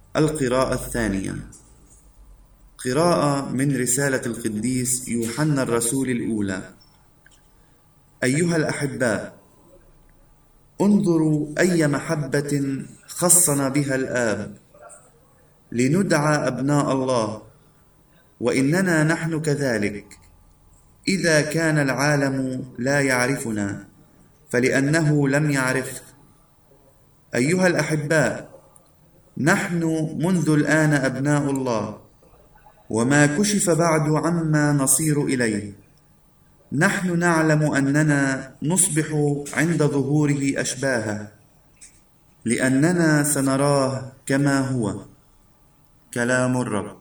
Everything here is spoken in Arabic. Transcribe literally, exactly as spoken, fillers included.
القراءة الثانية. قراءة من رسالة القديس يوحنا الرسول الأولى. أيها الأحباء، انظروا أي محبة خصنا بها الآب لندعى أبناء الله، وإننا نحن كذلك. إذا كان العالم لا يعرفنا فلأنه لم يعرفه. أيها الأحباء، نحن منذ الآن أبناء الله، وما كشف بعد عما نصير إليه. نحن نعلم أننا نصبح عند ظهوره أشباهه، لأننا سنراه كما هو. كلام الرب.